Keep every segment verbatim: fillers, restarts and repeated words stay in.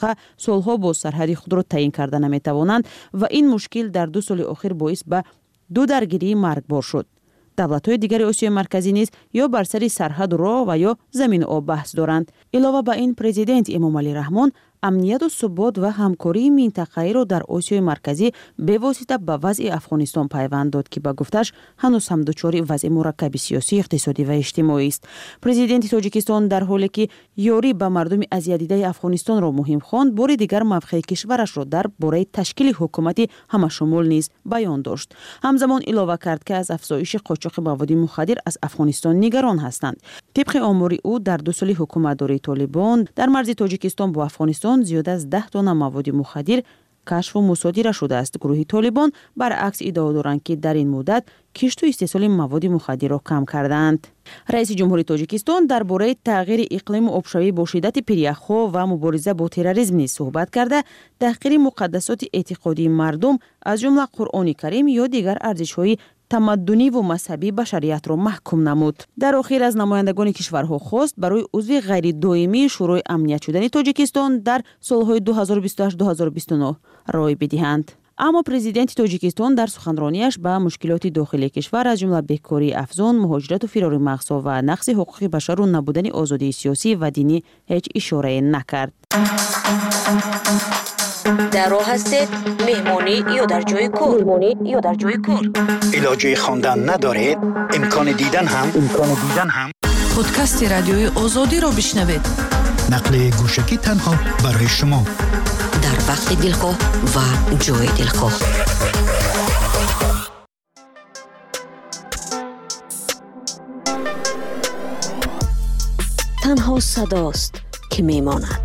минтақа солҳо боз сарҳади худро таъин карда наметавонанд ва ин мушкил дар ду соли охир боис ба ду даргирии маргбор шуд. давлатҳои дигари Осиёи марказӣ низ ё бар сари сарҳаду роҳ ва ё замину об баҳс доранд. Илова ба ин, президент Эмомалӣ Раҳмон амнияду субот ва ҳамкории минтақаиро дар Осиёи марказӣ бевосита ба вазъи Афғонистон пайванд дод, ки ба гуфташ ҳанӯз ҳам дучори вазъи мураккаби сиёсӣ, иқтисодӣ ва иҷтимоӣ ist. Президенти Тоҷикистон дар ҳоле ки ёрӣ ба мардуми азиятдидаи Афғонистонро муҳим хонд, бори дигар мавқеи кишварашро дар бораи ташкили ҳукумати ҳамашумул низ баён дошт. ҳамзамон илова кард, ки аз афзоиши қочоқи маводи мухаддир аз Афғонистон нигарон ҳастанд. тибқи омори ӯ, дар ду соли ҳукуматдории Толибон дар марзи Тоҷикистон бо Афғонистон зиёда аз даҳ тонна маводи мухаддир кашфу мусодира шудааст. гурӯҳи Толибон баръакс иддао доранд, ки дар ин муддат кишту истеҳсоли маводи мухаддирро кам карданд. раиси ҷумҳурии Тоҷикистон дар бораи тағйири иқлиму обшавӣ бо шиддати пиряхҳо ва мубориза бо терроризм низ суҳбат карда, таҳқири муқаддасоти эътиқодии мардум аз ҷумла Қуръони Карим ё дигар арзишҳои тамаддуниву мазҳабӣ башариятро маҳкум намуд. дар охир аз намояндагони кишварҳо хост барои узви ғайридоимии Шӯрои амният шудани Тоҷикистон дар солҳои ду ҳазору бисту ҳашт ду ҳазору бисту нӯҳ рой бидиҳанд. аммо президенти Тоҷикистон дар суханронияш ба мушкилоти дохилии кишвар аз ҷумла бекории афзон, муҳоҷирату фирори мағзҳо ва нақси ҳуқуқи башару набудани озодии сиёсӣ ва динӣ ҳеҷ ишорае накард. дар роҳ ҳастед меҳмонӣ ё дар ҷойи кор? меҳмонӣ ё дар ҷойи кор? илоҷи хондан надоред? имкони дидан ҳам? имкони дидан ҳам? подкасти радиои озодиро бишнавед. нақли гӯшагӣ танҳо барои шумо. дар вақти дилхоҳ ва ҷои дилхоҳ. танҳо садост ки мемонад.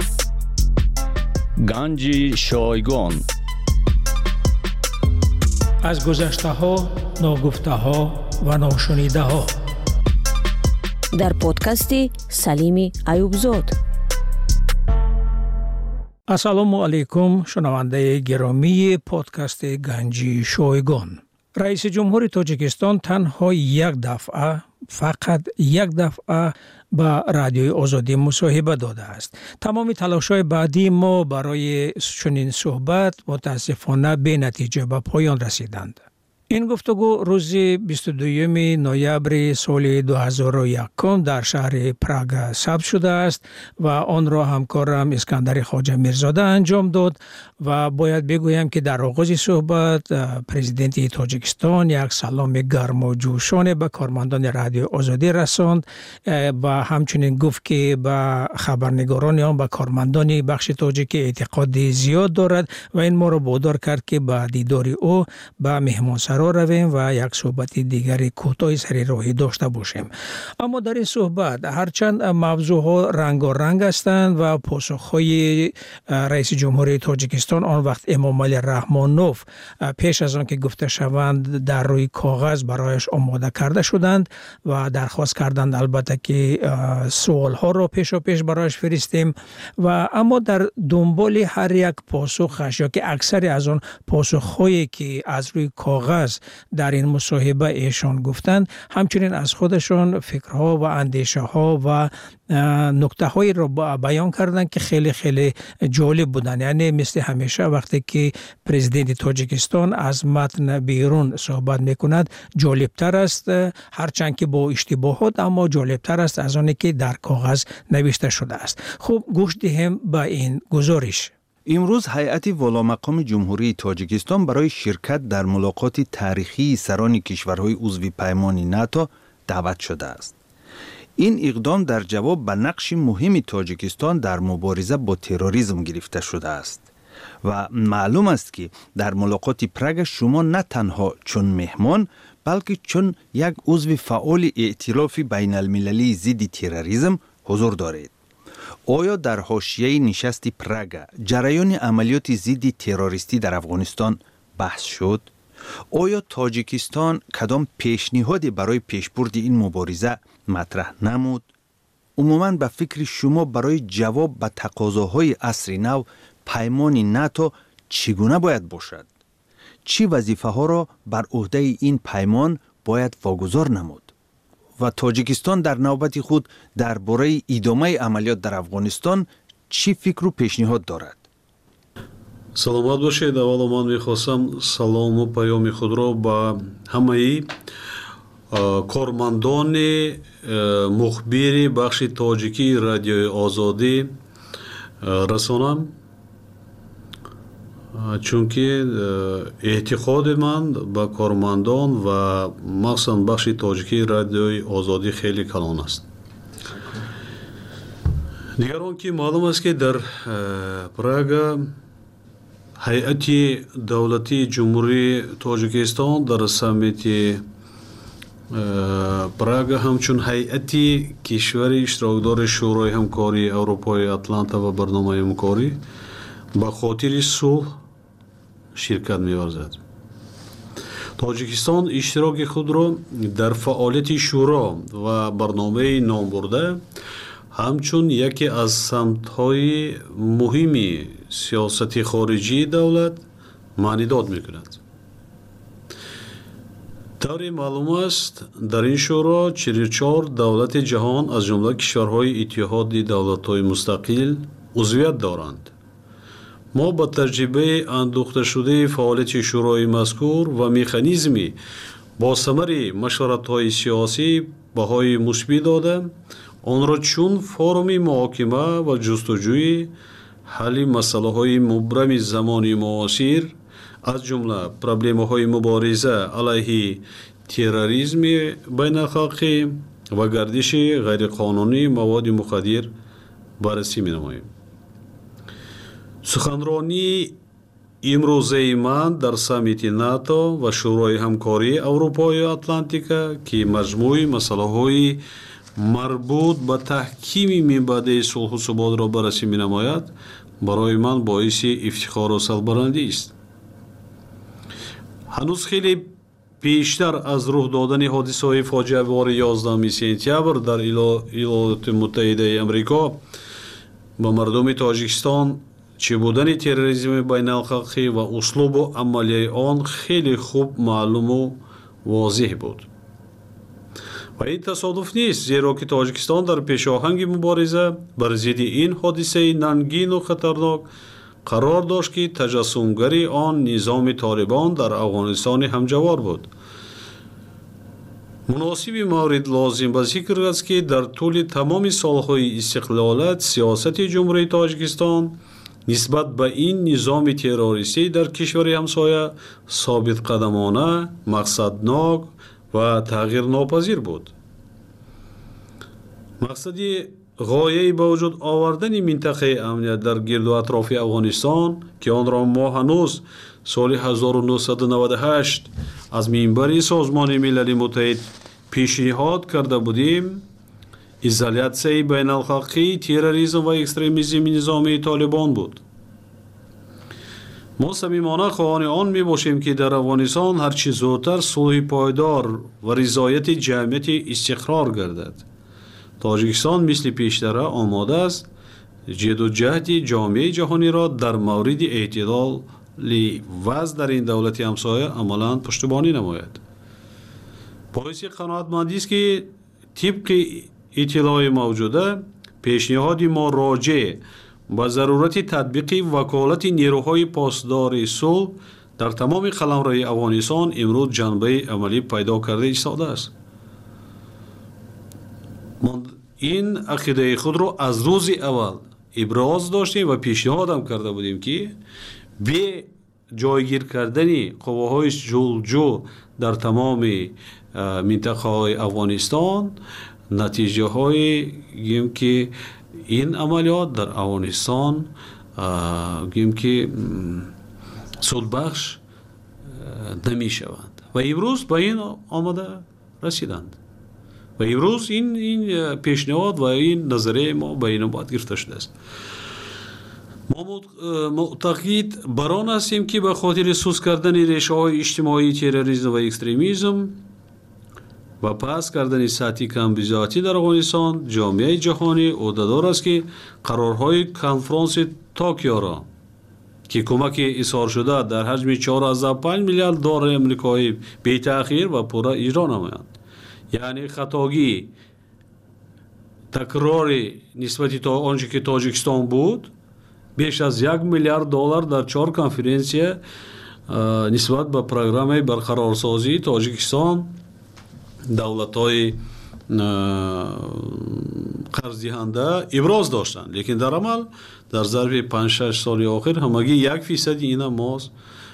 ганҷи шойгон. аз гузаштаҳо, ногуфтаҳо ва ношунидаҳо. дар подкасти Салими Аюбзод. ассалому алайкум, шунавандаи гиромии подкасти ганҷи шойгон. раиси ҷумҳури Тоҷикистон танҳо як дафъа, фақат як дафъа ба радиои озодӣ мусоҳиба додааст. тамоми талошҳои баъдии мо барои чунин суҳбат мутаассифона бенатиҷа ба поён расиданд. ин гуфтугӯ рӯзи бисту дуюми ноябри соли ду ҳазору якум дар шаҳри Прага сабт шудааст ва онро ҳамкорам Искандари Хоҷа Мирзода анҷом дод ва бояд бигӯям, ки дар оғози суҳбат президенти Тоҷикистон як саломи гарму ҷӯшоне ба кормандони радиои озодӣ расонд ва ҳамчунин гуфт, ки ба хабарнигорони он ба кормандони бахши тоҷикӣ эътиқоди зиёд дорад ва ин моро водор кард, ки ба дидори ӯ ба меҳмонсаро равем ва як суҳбати дигари кӯтоҳи сари роҳӣ дошта бошем. аммо дар ин суҳбат ҳарчанд мавзӯъҳо рангоранг ҳастанд ва посухҳои раиси ҷумҳурии Тоҷикистон он вақт Эмомалӣ Раҳмонов пеш аз он ки гуфта шаванд дар рӯи коғаз барояш омода карда шуданд ва дархост карданд албатта ки суолҳоро пешопеш барояш фиристем ва аммо дар дунболи ҳар як посухаш ё ки аксари аз он посухҳое ки аз рӯи коғаз дар ин мусоҳиба эшон гуфтанд, ҳамчунин аз худашон фикрҳо ва андешаҳо ва нуктаҳоеро баён карданд, ки хеле хеле ҷолиб буданд. яъне мисли ҳамеша вақте ки президенти Тоҷикистон аз матн берун суҳбат мекунад, ҷолибтар аст, ҳарчанд ки бо иштибоҳот, аммо ҷолибтар аст аз оне ки дар коғаз навишта шудааст. хуб, гӯш диҳем ба ин гузориш. имрӯз ҳайати воломақоми ҷумҳурии Тоҷикистон барои ширкат дар мулоқоти таърихии сарони кишварҳои узви паймони НАТО даъват шудааст. ин иқдом дар ҷавоб ба нақши муҳими Тоҷикистон дар мубориза бо терроризм гирифта шудааст ва маълум аст, ки дар мулоқоти Прага шумо на танҳо чун меҳмон, балки чун як узви фаъоли эътилофи байналмилалии зидди терроризм ҳузур доред. оё дар ҳошияи нишасти Прага ҷараёни амалиёти зидди террористӣ дар Афғонистон баҳс шуд? оё Тоҷикистон кадом пешниҳоде барои пешбурди ин мубориза матраҳ намуд? умуман ба фикри шумо барои ҷавоб ба тақозоҳои асри нав паймони НАТО чӣ гуна бояд бошад? чӣ вазифаҳоро бар уҳдаи ин паймон бояд вогузор намуд? ва Тоҷикистон дар навбати худ дар бораи идомаи амалиёт дар Афғонистон چی فکر و پیشنهاد دارد؟ саломат бошед. аввало ман мехостам салому паёми худро ба ҳамаи кормандони мухбири бахши тоҷикии радиои озодӣ расонам, чунки эътиқоди ман ба кормандон ва махсусан бахши тоҷикии радиои озодӣ хеле калон аст. дигар он ки маълум аст ки дар Прага ҳайати давлатии ҷумҳурии Тоҷикистон дар саммити Прага ҳамчун ҳайати кишвари иштирокдори шӯрои ҳамкории Аврупои Атланта ва барномаи ҳамкорӣ ба хотири сулҳ ширкат меварзад. Тоҷикистон иштироки худро дар фаъолияти шӯро ва барномаи номбурда ҳамчун яке аз самтҳои муҳими сиёсати хориҷии давлат маънидод мекунад. тавре маълум аст, дар ин шӯро чилу чор давлати ҷаҳон аз ҷумла кишварҳои иттиҳоди давлатҳои мустақил узвият доранд. мо ба таҷрибаи андӯхташудаи фаъолияти шӯрои мазкур ва механизми бо самари машваратҳои сиёсӣ баҳои мусбит дода, онро чун форуми муҳокима ва ҷустуҷӯи ҳалли масъалаҳои мубрами замони муосир, аз ҷумла проблемаҳои мубориза алайҳи терроризми байналхалқӣ ва гардиши ғайриқонунии маводи мухаддир баррасӣ менамоем. суханронии имрӯзаи ман дар саммити НАТО ва шӯрои ҳамкории Аврупои Атлантика, ки маҷмӯи масъалаҳои марбут ба таҳкими минбаъдаи сулҳу суботро баррасӣ менамояд, барои ман боиси ифтихору сарбаландӣ аст. ҳанӯз хеле пештар аз рӯҳ додани ҳодисаҳои фоҷиавори ёздаҳуми сентябр дар Иёлоти Муттаҳидаи Амрико ба мардуми Тоҷикистон чӣ будани терроризми байналхалқӣ ва услубу амалияи он хеле хуб маълуму возеҳ буд. ва ин тасодуф нест, зеро ки Тоҷикистон дар пешоҳанги мубориза бар зидди ин ҳодисаи нангину хатарнок қарор дошт, ки таҷассумгари он низоми Толибон дар Афғонистони ҳамҷавор буд. муносиби маврид лозим ба зикр аст, ки дар тӯли тамоми солҳои истиқлолат сиёсати ҷумҳурии Тоҷикистон нисбат ба ин низоми террористӣ дар кишвари ҳамсоя собитқадамона, мақсаднок ва тағйирнопазир буд. мақсади ғояи ба вуҷуд овардани минтақаи амният дар гирду атрофи Афғонистон, ки онро мо ҳанӯз соли ҳазору нӯҳсаду наваду ҳашт аз минбари Созмони Милали Муттаҳид пешниҳод карда будем, изолятсияи байналхалқии терроризм ва экстремизми низомии Толибон буд. мо самимона хоҳони он мебошем, ки дар Афғонистон ҳарчи зудтар сулҳи пойдор ва ризояти ҷамъияти истиқрор гардад. Тоҷикистон мисли пештара омода аст ҷиддуҷаҳди ҷомеаи ҷаҳониро дар мавриди эътидоли вазъ дар ин давлати ҳамсоя амалан пуштибонӣ намояд. боиси қаноатмандист, ки тибқи иттилои мавҷуда пешниҳоди мо роҷеъ ба зарурати татбиқи ваколати нерӯҳои посдори сулҳ дар тамоми қаламрои Афғонистон имрӯз ҷанбаи амалӣ пайдо карда истодааст. ин ақидаи худро аз рӯзи аввал иброз доштем ва пешниҳодам карда будем, ки бе ҷойгир кардани қувваҳои ҷулҷӯ дар тамоми минтақаҳои Афғонистон натиҷаҳои гӯем ки ин амалиёт дар Афғонистон гӯем ки судбахш намешаванд ва имрӯз ба ин омада расиданд. ва имрӯз ин ин пешниҳод ва ин назарияи мо ба инобат гирифта шудааст. мо муътақид бар он ҳастем, ки ба хотири суст кардани решаҳои иҷтимоии терроризм ва экстремизм ва паст кардани сатҳи камбизоатӣ дар Афғонистон, ҷомеаи ҷаҳонӣ ӯҳдадор аст, ки қарорҳои конфронси Токиоро, ки кӯмаки изҳоршуда дар ҳаҷми чороздаҳ панҷ миллиард доллари амрикоӣ бетаъхир ва пурра иҷро намоянд. яъне хатогӣ такрори нисбати то онче ки Тоҷикистон буд, беш аз як миллиард доллар дар чор конференсия нисбат ба программаи барқарорсозии Тоҷикистон давлатҳои қарздиҳанда иброз доштанд. Лекин дар амал дар зарфи панҷ шаш соли охир ҳамагӣ як фисади ина моз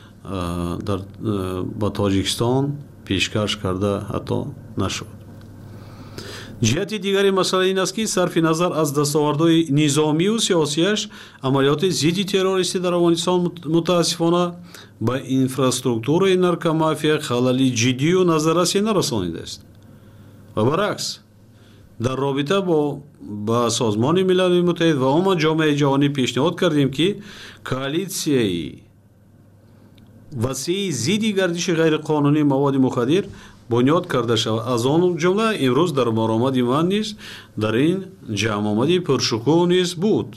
ба Тоҷикистон пешкаш карда ҳатто нашуд. ҷиҳати дигари масъала ин аст ки сарфи назар аз дастовардҳои низомию сиёсияш амалиёти зидди террористӣ дар Афғонистон мутаассифона ба инфраструктураи наркомафия халали ҷиддию назаррасӣ нарасонидааст. ва баръакс дар робита бо ба Созмони Милали Муттаҳид ва умуман ҷомеаи ҷаҳонӣ пешниҳод кардем ки коалитсияи васеи зидди гардиши ғайриқонунии маводи мухаддир бунёд карда шавад. Аз он ҷумла имрӯз дар баромади ман низ дар ин ҷамъомади пуршукӯҳ низ буд.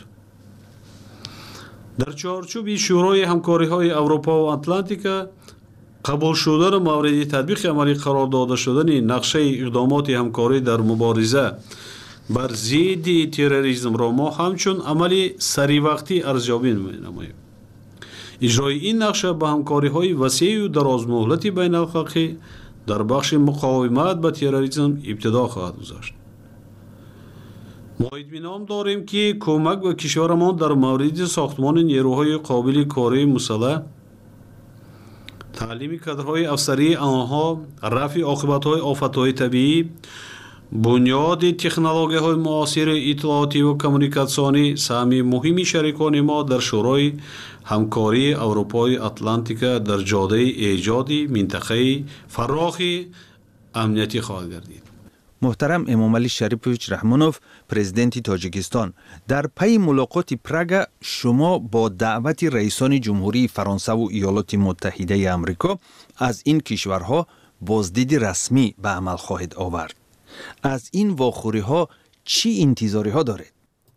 Дар чорчӯби шӯрои ҳамкориҳои Аврупо ва Атлантика қабул шудану мавриди татбиқи амалӣ қарор дода шудани нақшаи иқдомоти ҳамкорӣ дар мубориза бар зидди терроризмро мо ҳамчун амали саривақтӣ арзёбӣ менамоем. иҷрои ин нақша ба ҳамкориҳои васеъу дарозмуҳлати байналхалқӣ дар бахши муқовимат ба терроризм ибтидо хоҳад гузашт. мо итминон дорем ки кӯмак ба кишварамон дар мавриди сохтмони нерӯҳои қобили кории мусаллаҳ, таълими кадрҳои афсарии онҳо, рафъи оқибатҳои офатҳои табиӣ, бунёди технологияҳои муосири иттилоотӣ ва коммуникатсионӣ саҳми муҳими шарикони мо дар шӯрои ҳамкории Аврупои Атлантика дар ҷодаи эҷоди минтақаи фарохи амнияти хоҳад гардид. муҳтарам Эмомалӣ Шарипович Раҳмонов, президенти Тоҷикистон, дар пайи мулоқоти Прага шумо бо даъвати раисони ҷумҳурии Фаронсаву Иёлоти Муттаҳидаи Амрико аз ин кишварҳо боздиди расмӣ ба амал хоҳед овард. аз ин вохӯриҳо чӣ интизориҳо доред?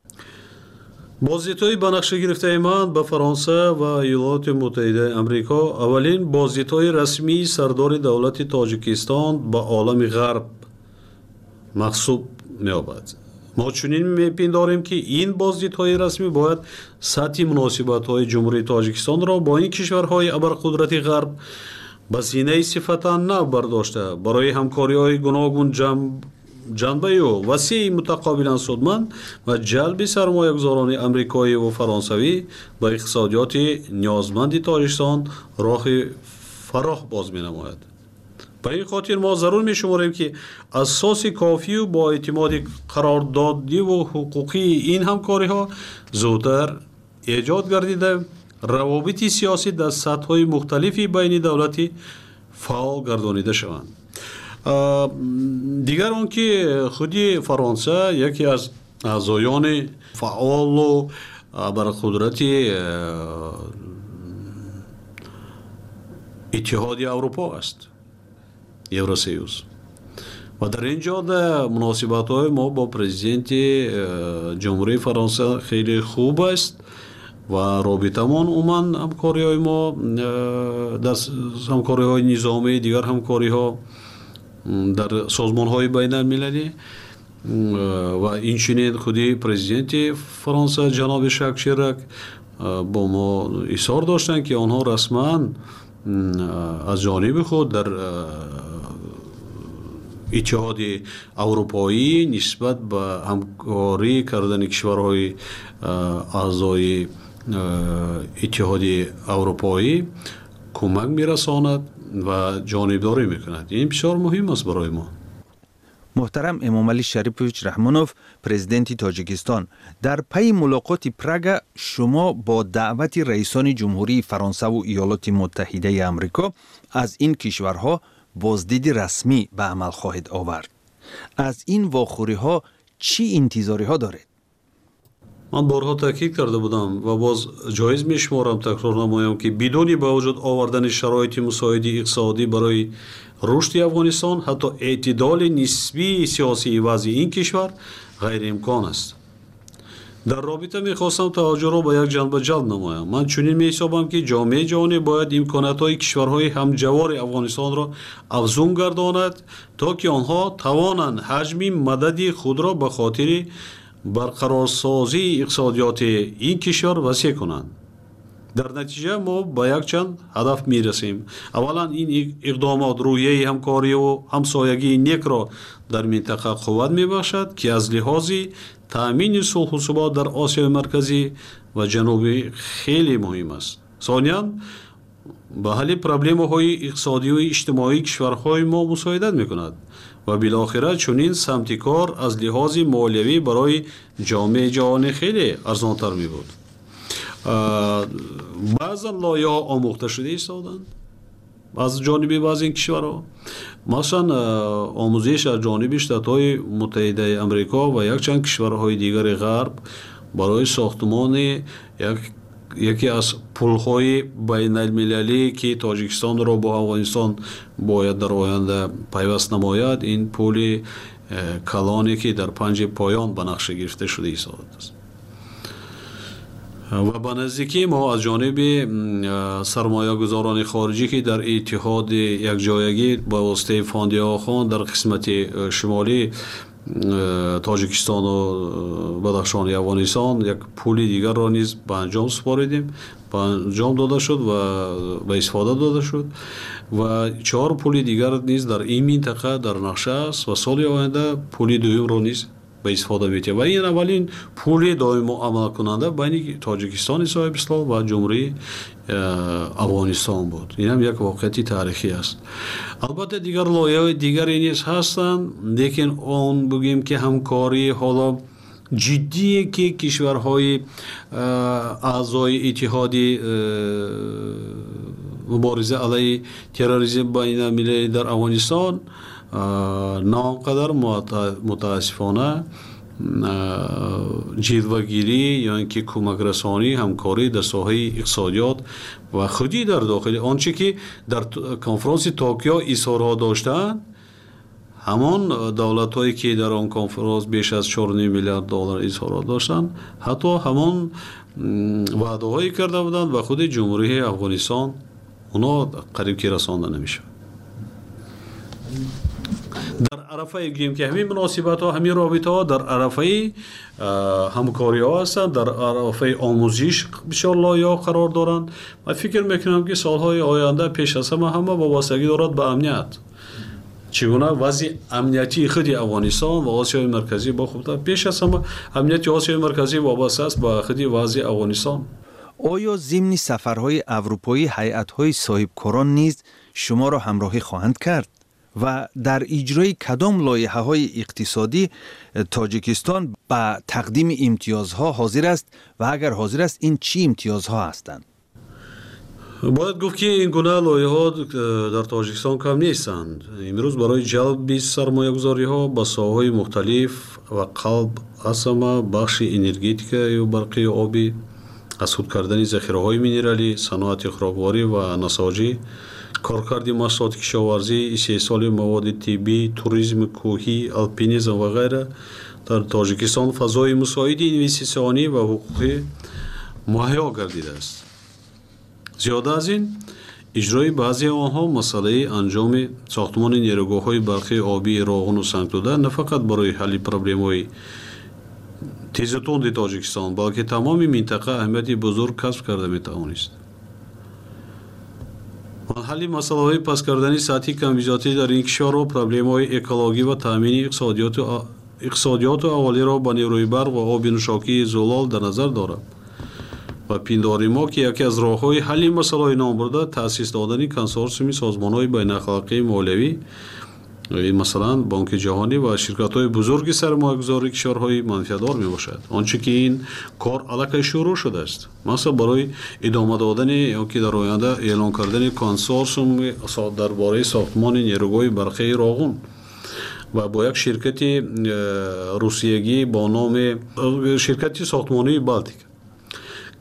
боздидҳои ба нақша гирифтаи ман ба Фаронса ва Иёлоти Муттаҳидаи Амрико аввалин боздидҳои расмии сардори давлати Тоҷикистон ба олами ғарб махсуб меёбад. мо чунин мепиндорем ки ин боздидҳои расмӣ бояд сатҳи муносибатҳои ҷумҳурии Тоҷикистонро бо ин кишварҳои абарқудрати ғарб ба зинаи сифатан нав бардошта барои ҳамкориҳои гуногун ҷанбаю васеи мутақобилан судманд ва ҷалби сармоягузорони амрикоӣ ва фаронсавӣ ба иқтисодиёти ниёзманди Тоҷикистон роҳи фароҳ боз менамояд. ба ин хотир мо зарур мешуморем ки асоси кофию бо эътимоди қарордодиву ҳуқуқии ин ҳамкориҳо зудтар эҷод гардида равобити сиёсӣ дар сатҳҳои мухталифи байни давлатӣ фаъол гардонида шаванд. дигар он ки худи Фаронса яке аз аъзоёни фаъолу абарқудрати иттиҳоди Аврупо аст, Евросоюз. ва дар ин ҷода муносибатҳои мо бо президенти ҷумҳурии Фаронса хеле хуб аст ва робитамон умуман ҳамкориҳои мо дар ҳамкориҳои низомии дигар ҳамкориҳо дар созмонҳои байналмилалӣ ва инчунин худи президенти Фаронса ҷаноби Шак Ширак бо мо изҳор доштанд ки онҳо расман аз ҷониби худ дар иттиҳоди аврупоӣ нисбат ба ҳамкорӣ кардани кишварҳои аъзои иттиҳоди аврупоӣ кӯмак мерасонад ва ҷонибдорӣ мекунад. ин бисёр муҳим аст барои мо. муҳтарам Эмомалӣ Шарипович Раҳмонов, президенти Тоҷикистон, дар пайи мулоқоти Прага шумо бо даъвати раисони ҷумҳурии Фаронсаву Иёлоти Муттаҳидаи Амрико аз ин кишварҳо боздиди расмӣ ба амал хоҳед овард. аз ин вохӯриҳо чӣ интизориҳо доред? ман борҳо таъкид карда будам ва боз ҷоиз мешуморам такрор намоям ки бидуни ба вуҷуд овардани шароити мусоиди иқтисодӣ барои рушди Афғонистон ҳатто эътидоли нисбии сиёсии вазъи ин кишвар ғайриимкон аст. дар робита мехостам таваҷҷӯҳро ба як ҷанба ҷалб намоям. Ман чунин меҳисобам, ки ҷомеаи ҷаҳонӣ бояд имкониятҳои кишварҳои ҳамҷавори Афғонистонро афзун гардонад, то ки онҳо тавонанд ҳаҷми мадади худро ба хотири барқарорсозии иқтисодиёти ин кишвар васеъ кунанд. дар натиҷа мо ба якчанд ҳадаф мерасем. аввалан ин иқдомот рӯҳияи ҳамкориву ҳамсоягии некро дар минтақа қувват мебахшад, ки аз лиҳози таъмини сулҳу субот дар Осиёи марказӣ ва ҷанубӣ хеле муҳим аст. сониян ба ҳалли проблемаҳои иқтисодию иҷтимоии кишварҳои мо мусоидат мекунад ва билохира чунин самти кор аз лиҳози молиявӣ барои ҷомеаи ҷаҳонӣ хеле арзонтар мебуд. баъзан лоиҳаҳо омӯхта шуда истоданд аз ҷониби баъзе кишварҳо, масалан омӯзиш аз ҷониби Штатҳои Муттаҳидаи Амрико ва якчанд кишварҳои дигари ғарб барои сохтмони як яке аз пулҳои байналмилалӣ, ки Тоҷикистонро бо Афғонистон бояд дар оянда пайваст намояд, ин пули калоне, ки дар панҷи поён ба нақша гирифта шуда истодааст. ва ба наздикӣ мо аз ҷониби сармоягузорони хориҷӣ, ки дар иттиҳоди якҷоягӣ ба воситаи фонди Охон дар қисмати шимолӣ Тоҷикистону Бадахшони Афғонистон як пули дигарро низ ба анҷом супоридем, ба анҷом дода шуд ва ба истифода дода шуд ва чаҳор пули дигар низ дар ин минтақа дар нақша аст ва соли оянда пули дуюмро низ ба истифода метиҳад. ва ин аввалин пули доимо амалкунанда байни Тоҷикистони соҳибислом ва ҷумҳурии Афғонистон буд. ин ҳам як воқеияти таърихӣ аст. албатта дигар лоиҳаҳои дигаре низ ҳастанд, лекин он бигӯем, ки ҳамкории ҳоло ҷиддие, ки кишварҳои аъзои иттиҳоди мубориза алайҳи терроризм байналмилалӣ дар Афғонистон на он қадар мутаассифона ҷилвагирӣ ё ин ки кӯмакрасонӣ, ҳамкорӣ дар соҳаи иқтисодиёт ва худӣ дар дохили он чӣ ки дар конфронси Токио изҳорҳо доштаанд, ҳамон давлатҳое ки дар он конфронс беш аз чаҳор и ним миллиард доллар изҳорҳо доштанд, ҳатто ҳамон ваъдаҳое карда буданд ва худи ҷумҳурии Афғонистон онҳо қариб ки расонда намешавад. дар арафаи гӯем ки ҳамин муносибатҳо, ҳамин робитаҳо дар арафаи ҳамкориҳо ҳастанд, дар арафаи омӯзиш бисёр лоиҳаҳо қарор доранд. ман фикр мекунам, ки солҳои оянда пеш аз ҳама ҳама вобастагӣ дорад ба амният. чӣ гуна вазъи амниятии худи Афғонистон ва Осиёи марказӣ бо хубтар. пеш аз ҳама амнияти Осиёи марказӣ вобаста аст ба худи вазъи Афғонистон. оё зимни сафарҳои аврупоӣ ҳайатҳои соҳибкорон низ шуморо ҳамроҳӣ хоҳанд кард ва дар иҷрои кадом лоиҳаҳои иқтисодӣ Тоҷикистон ба тақдими имтиёзҳо ҳозир аст ва агар ҳозир аст, ин чӣ имтиёзҳо ҳастанд? бояд гуфт, ки ин гуна лоиҳаҳо дар Тоҷикистон кам нестанд. имрӯз барои ҷалби сармоягузориҳо ба соҳаҳои мухталиф ва қалб аз ҳама бахши энергетика ё барқи оби, аз худ кардани захираҳои минералӣ, саноати хӯрокворӣ ва насоҷӣ, коркарди маҳсулоти кишоварзӣ, истеҳсоли маводи тиббӣ, туризми кӯҳӣ, алпинизм ва ғайра дар Тоҷикистон фазои мусоиди инвеститсионӣ ва ҳуқуқӣ муҳайё гардидааст. зиёда аз ин, иҷрои баъзеи онҳо масъалаи анҷоми сохтмони нерӯгоҳҳои барқи обии Роғуну Сангтуда на фақат барои ҳалли проблемаҳои тезутунди Тоҷикистон, балки тамоми минтақа аҳамияти бузург касб карда метавонист. ҳалли масъалаҳои паст кардани сатҳи камбизотӣ дар ин кишварҳо, проблемаҳои экологӣ ва таъмини иқтисодиёту аввалиро ба нерӯи барқ ва оби нӯшокии зулол дар назар дорад ва пиндори мо, ки яке аз роҳҳои ҳалли масъалаҳои номбурда таъсис додани консорсиуми созмонҳои байналхалқии молиявӣ, масалан Бонки ҷаҳонӣ ва ширкатҳои бузурги сармоягузории кишварҳои манфиатдор мебошад. он чӣ ки ин кор аллакай шурӯъ шудааст, масалан барои идома додани ё ки дар оянда эълон кардани консорсиуми дар бораи сохтмони нерӯгоҳи барқии Роғун ва бо як ширкати русиягӣ бо номи ширкати сохтмонии Балтика,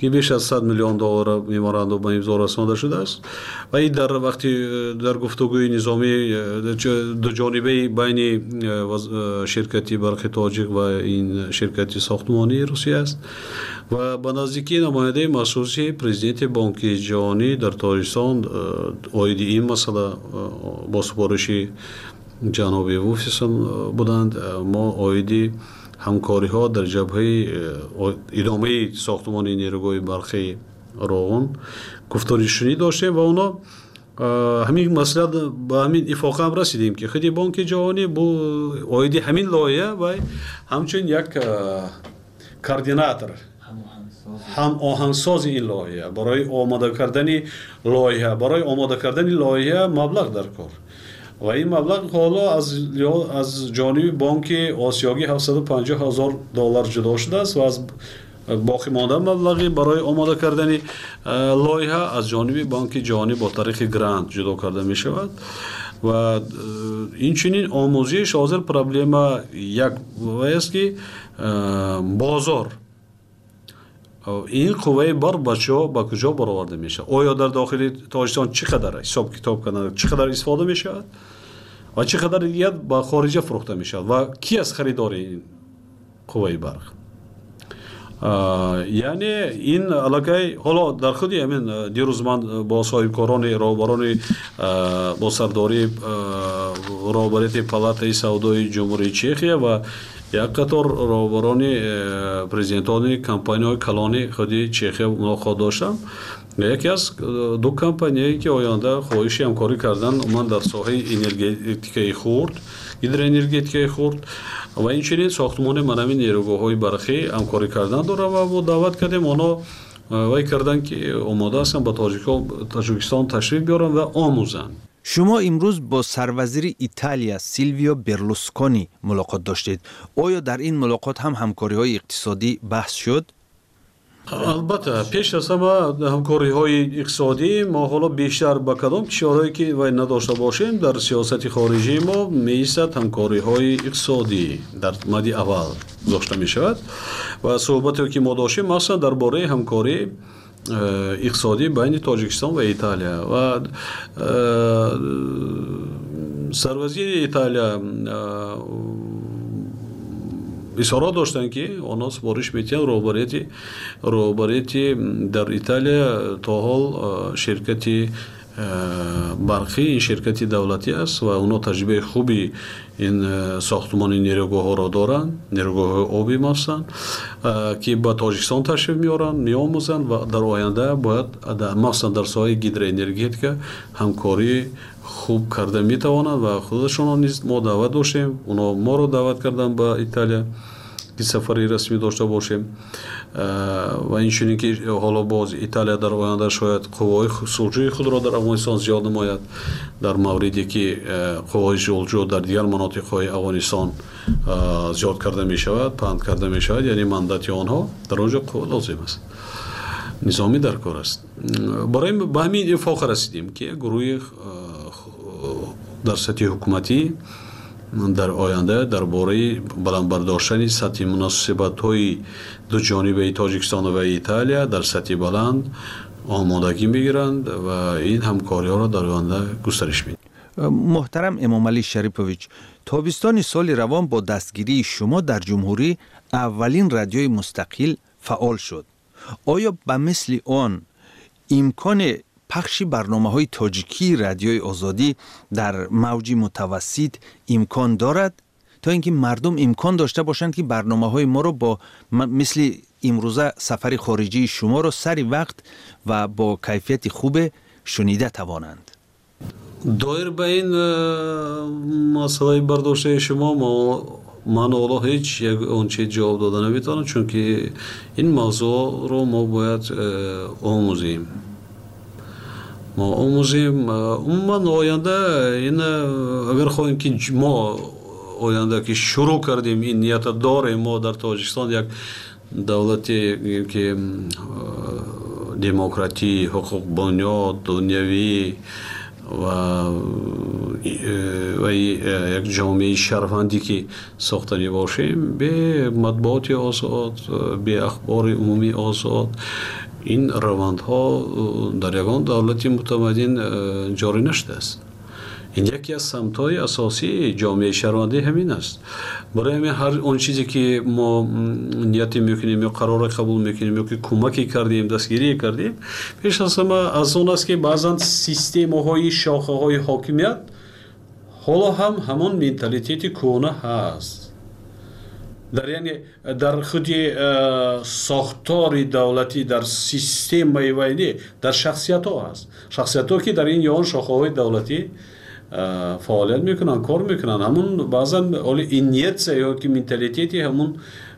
که بیش از صد میلیون دلار ممورندوم امضا رسانده شده است و این در وقتی در گفتگوی نظامی دو جانبه بین شرکتی برق تاجیک و این شرکتی ساختمانی روسیه است و به نزدیکی نماینده مخصوصی پرزیدنت بانک جهانی در تاجیکستان اوید این مسئله با سپارش جناب ووفیسون بودند. ما اویدی همکاری ها در جبهه ادامه ساختمان نیروگاه برقی روغن گفتاری شنی داشتیم و اونا همین مسئله به همین اتفاق هم رسیدیم که خیلی بانک جهانی با اویدی همین لایه و همچنین یک کوردیناتور هم آهنگساز این لایه برای آماده کردن لایه برای آماده کردن لایه مبلغ در کار و این مبلغ حالا از از جانب بانک آسیایی هفتصد و پنجاه هزار دلار جدا شده است و از باقی مانده مبلغی برای آماده کردن لایه از جانب بانک جهانی با طریق گرانت جدا کرده می شود و این چنین آموزش حاضر پرابلم یک است که بازار این قوه بر بچه ها با کجا برآورده میشه؟ آیا در داخل تاجیکستان چقدر حساب کتاب کنند چقدر استفاده میشه و چقدر دیگه با خارجه فروخته میشه و کی از خریدار این قوه برق؟ یعنی این علاقه حالا در خودی همین دیروز من با صاحبکاران راهبران با سرداری راهبریت پالاتای سودای جمهوری چخیه و یک قطار راهبران پرزیدنتان کمپانی‌های کلان خودی چخیه ملاقات داشتم. یکی از دو کمپانی که آینده خواهش همکاری کردن من در ساحه انرژتیک خرد هیدروانرژتیک خرد و این چنین ساختمان منوی نیروگاه‌های برقی همکاری کردن داره و با دعوت کردیم اونا وای کردن که آماده هستن با تاجیکستان تشریف بیارن و آموزن. شما امروز با سروزیر ایتالیا سیلویو برلوسکونی ملاقات داشتید. آیا در این ملاقات هم همکاری‌های اقتصادی بحث شد؟ البته پیش از همه همکاری‌های اقتصادی ما حالا بیشتر با کدام کشورهایی که وای نداشته باشیم در سیاست خارجی ما می‌ایستد همکاری‌های اقتصادی در مد اول داشته می‌شود و صحبتی که ما داشتیم مثلا درباره همکاری اقتصادی بین تاجیکستان و ایتالیا و سروزیر ایتالیا اصرار داشتن که اونا سپارش میتین روبریتی روبریتی در ایتالیا تا حال شرکتی برقی این شرکتی دولتی است و اونا تجربه خوبی این ساختمان نیروگاه ها را دارند نیروگاه آبی هستند که با تاجیکستان تشریف میارن میآموزند و در آینده باید مثلا در ساحه هیدروانرژتیک همکاری خوب کرده میتوانند و خودشون نیز ما دعوت داشتیم اونا ما رو دعوت کردن با ایتالیا که سفری رسمی داشته باشیم و این چنین که حالا باز ایتالیا در آینده شاید قوای صلحجویی خود را در افغانستان زیاد نماید در موردی که قوای صلحجو در دیگر مناطق‌های افغانستان زیاد کرده می شود پند کرده می شود یعنی مندت آنها در آنجا قوا لازم است نظامی در کار است برای به همین اتفاق رسیدیم که گروه در سطح حکومتی در آینده درباره بلند برداشتن سطح مناسبت‌های دو جانبه تاجیکستان و ایتالیا در سطح بلند آمادگی می‌گیرند و این همکاری‌ها را در آینده گسترش می‌دهند. محترم امام علی شریفویچ، تابستان سال روان با دستگیری شما در جمهوری اولین رادیوی مستقل فعال شد. آیا به مثل آن امکان پخش برنامه‌های تاجیکی رادیوی آزادی در موج متوسط امکان دارد تا اینکه مردم امکان داشته باشند که برنامه‌های ما رو با مثل امروزه سفر خارجی شما رو سری وقت و با کیفیت خوب شنیده توانند؟ دایر به این مسئله برداشته شما ما من حالا هیچ یک اونچه جواب داده نمیتونم چون که این موضوع رو ما باید آموزیم ما آموزیم عموما آینده این اگر خواهیم که ما آینده که شروع کردیم این نیت داریم ما در تاجیکستان یک دولتی که دموکراتی حقوق بنیاد دنیوی و و یک جامعه شهروندی که ساختنی باشیم به مطبوعات آزاد به اخبار عمومی آزاد این روندها در یگان دولت متمدن جاری نشده است. این یکی از سمت‌های اساسی جامعه شهروندی همین است. برای همین هر اون چیزی که ما نیت میکنیم یا قرار قبول میکنیم یا که کمکی کردیم دستگیری کردیم، پیش از همه از اون است که بعضا سیستم های شاخه های حاکمیت حالا هم همون منتالیتی کهنه هست. در یعنی در خود ساختار دولتی در سیستم میوانی در شخصیت ها هست. شخصیت ها که در این یان شاخه های دولتی فعالیت میکنن، کار میکنن، همون بعضا این نیت یا که منتالیتی همون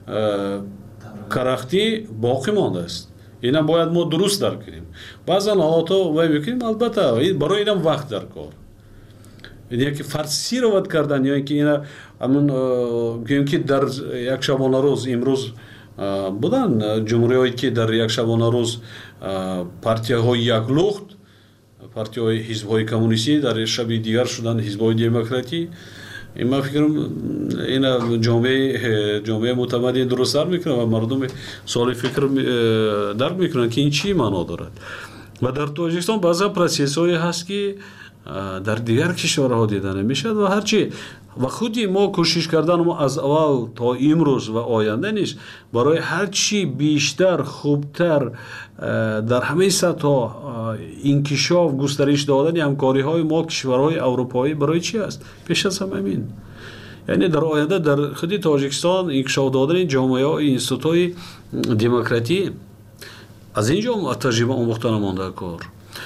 کرختی باقی مانده است. اینا باید ما درست درک کنیم. بعضا حالات وای میکنیم، البته برای اینم وقت در کار. یعنی که فرسی رو ود کردن یا اینکه اینا همون گویم که در یک شبانه روز امروز بودن جمهوری‌هایی که در یک شبانه روز پارتی‌های یک لخت، پارتی‌های حزب‌های کمونیستی در شب دیگر شدن حزب‌های دموکراتی. این من فکرم این جامعه جامعه متمدن درست در میکنه و مردم سوال فکر درک میکنن که این چی معنا دارد. و در تاجیکستان بعضا پروسس‌هایی هست که در دیگر کشورها دیده نمیشد و هرچی و خودی ما کوشش کردن ما از اول تا امروز و آینده نیست برای هرچی بیشتر خوبتر در همه سطح انکشاف گسترش دادن همکاری های ما کشورهای اروپایی برای چی است؟ پیش از همه همین. یعنی در آینده در خود تاجیکستان انکشاف دادن جامعه های اینستیتوت های دموکراتی از اینجا تجربه آموختن مانده کار.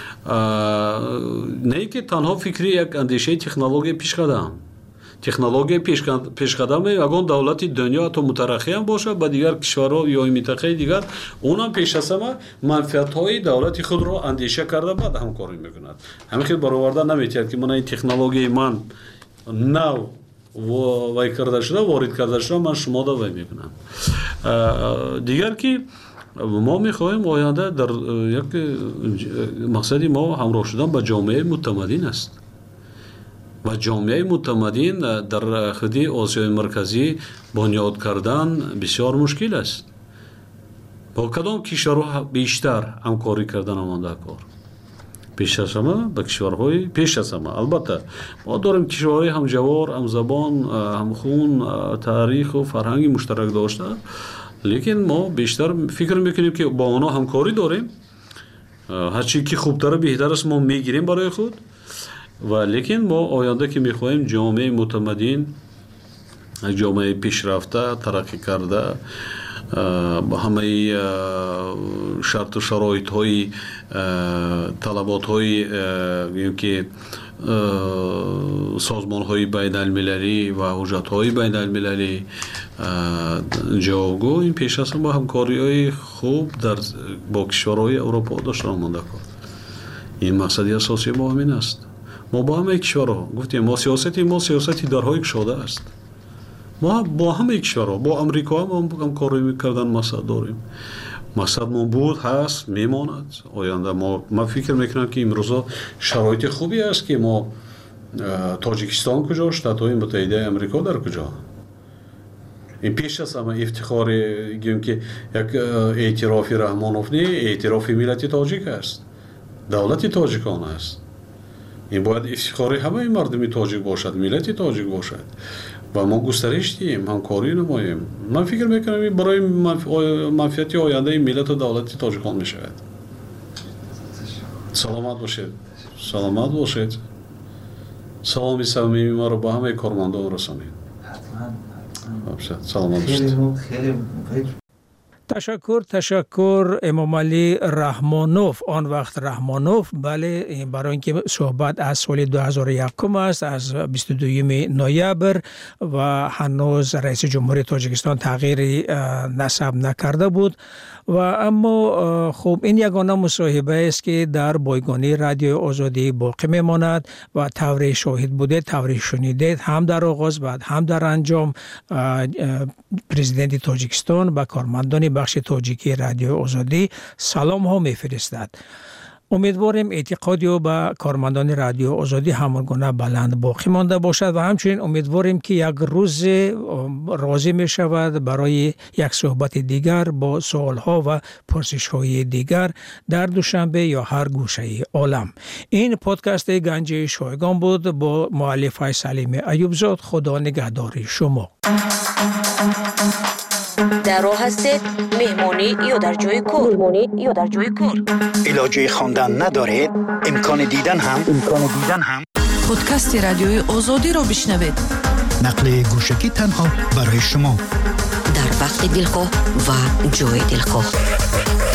نه که تنها فکری یک اندیشه تکنولوژی پیش قدم تکنولوژی پیش قدم یگان دولت دنیا تا مترقی هم باشه با دیگر کشورها یا منطقه دیگر اونم پیش از همه منفعت های دولت خود رو اندیشه کرده بعد همکاری میکند. همین خیلی برآورده نمیتونید که من این تکنولوژی من نو وای کرده شده وارد کرده شده من شما دا وای میکنم. دیگر که ما میخواهیم آینده در یک مقصدی ما همراه شدن با جامعه متمدن است و جامعه متمدن در خودی آسیای مرکزی بنیاد کردن بسیار مشکل است. با کدام کشورها بیشتر همکاری کردن آمانده کار؟ پیش از همه با کشورهای پیش از همه البته ما داریم کشورهای همجوار، همزبان، همخون، تاریخ و فرهنگی مشترک داشته، لیکن ما بیشتر فکر میکنیم که با اونا همکاری داریم، هرچی که خوبتر بهتر است ما میگیریم برای خود و لیکن ما آینده که میخواهیم جامعه متمدن، جامعه پیشرفته، ترقی کرده با همه شرط و شرایط های طلبات های که سازمان های بین المللی و حجت های بین المللی جاگو این پیش از با همکاری های خوب در با کشورهای اروپا داشته آمده کرد. این مقصدی اساسی ما همین است. ما با همه کشورها گفتیم ما سیاستی ما سیاستی درهای گشاده است. ما با همه کشورها با امریکا هم همکاری میکردن مقصد داریم. مقصد ما بود هست میماند آینده. ما ما فکر میکنم که امروزا شرایط خوبی است که ما تاجیکستان کجا، شتات‌های متحده آمریکا در کجا. این پیش از همه افتخار گیم که یک اعتراف رحمانوف نه، اعتراف ملت تاجیک است، دولت تاجیکان است. این باید افتخار همه مردم تاجیک باشد، ملت تاجیک باشد و ما گسترش دیم، همکاری نماییم. من فکر میکنم این برای منفعت آینده ملت و دولت تاجیکان میشود. سلامت باشید. سلامت باشید. سلامی صمیمی ما رو با همه کارمندان رسانید. سلامت باشید. تشکر تشکر امام علی رحمانوف، آن وقت رحمانوف. بله، برای اینکه صحبت از سال دو هزار و یک است، از بیست و دوم نوامبر و هنوز رئیس جمهوری تاجیکستان تغییری نسب نکرده بود و اما خب این یگانه مصاحبه است که در بایگانی رادیو آزادی باقی میماند و طوری شاهد بوده، طوری شنیدید، هم در آغاز بعد هم در انجام پرزیدنت تاجیکستان و کارمندان بخش تاجیکی رادیو آزادی سلام ها میفرستد. امیدواریم اعتقادی و به کارمندان رادیو آزادی همانگونه بلند باقی مانده باشد و همچنین امیدواریم که یک روز راضی می شود برای یک صحبت دیگر با سوالها و پرسش‌های دیگر در دوشنبه یا هر گوشه عالم. این پادکست گنج شایگان بود با مؤلف سلیم ایوبزاد. خدا نگهدار شما. در راه هستید؟ مهمانی یا در جای کار؟ مهمانی یا در جای کار؟ علاجه خواندن ندارید؟ امکان دیدن هم امکان دیدن هم پادکست رادیوی آزادی را بشنوید. نقل گوشکی تنها برای شما در وقت دلخواه و جای دلخواه.